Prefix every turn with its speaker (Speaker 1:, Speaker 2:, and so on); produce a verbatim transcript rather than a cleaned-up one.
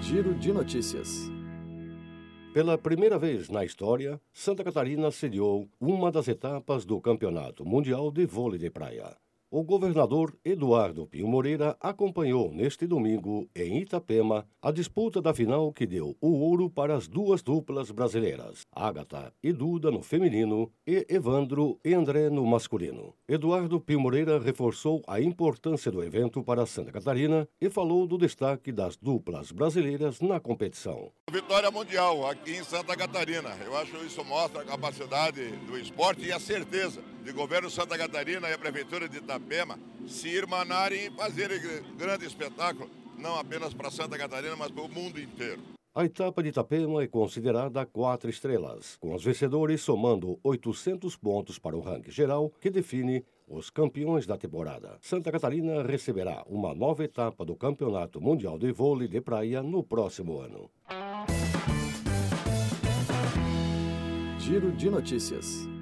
Speaker 1: Giro de notícias.
Speaker 2: Pela primeira vez na história, Santa Catarina sediou uma das etapas do Campeonato Mundial de Vôlei de Praia. O governador Eduardo Pinho Moreira acompanhou neste domingo, em Itapema, a disputa da final que deu o ouro para as duas duplas brasileiras, Ágata e Duda no feminino e Evandro e André no masculino. Eduardo Pinho Moreira reforçou a importância do evento para Santa Catarina e falou do destaque das duplas brasileiras na competição.
Speaker 3: Vitória mundial aqui em Santa Catarina. Eu acho que isso mostra a capacidade do esporte e a certeza de governo Santa Catarina e a Prefeitura de Itapema se irmanarem e fazerem grande espetáculo, não apenas para Santa Catarina, mas para o mundo inteiro.
Speaker 2: A etapa de Itapema é considerada quatro estrelas, com os vencedores somando oitocentos pontos para o ranking geral, que define os campeões da temporada. Santa Catarina receberá uma nova etapa do Campeonato Mundial de Vôlei de Praia no próximo ano.
Speaker 1: Giro de notícias.